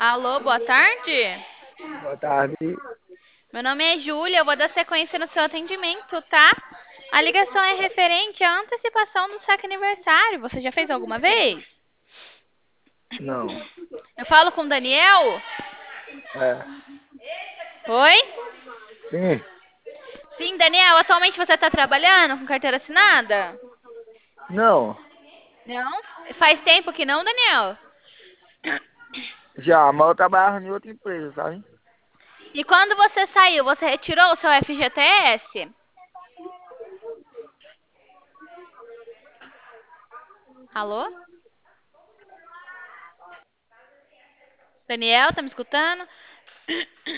Alô, boa tarde. Boa tarde. Meu nome é Júlia, eu vou dar sequência no seu atendimento, tá? A ligação é referente à antecipação do saque aniversário. Você já fez alguma vez? Não. Eu falo com o Daniel? É. Oi? Sim. Sim, Daniel, atualmente você está trabalhando com carteira assinada? Não. Não? Faz tempo que não, Daniel? Já, mas eu trabalhava em outra empresa, sabe? E quando você saiu, você retirou o seu FGTS? Alô? Daniel, tá me escutando?